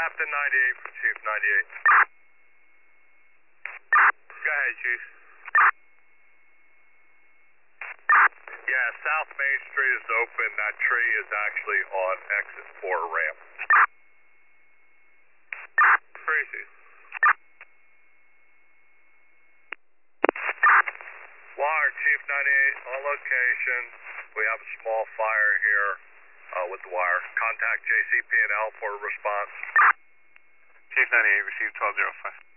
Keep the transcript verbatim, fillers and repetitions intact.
Captain ninety-eight from Chief ninety-eight. Go ahead, Chief. Yeah, South Main Street is open. That tree is actually on exit four ramp. Crazy. Wire, Chief ninety-eight, on location. We have a small fire here uh, with the wire. Contact J C P and L for a response. Chief ninety-eight, received twelve oh five.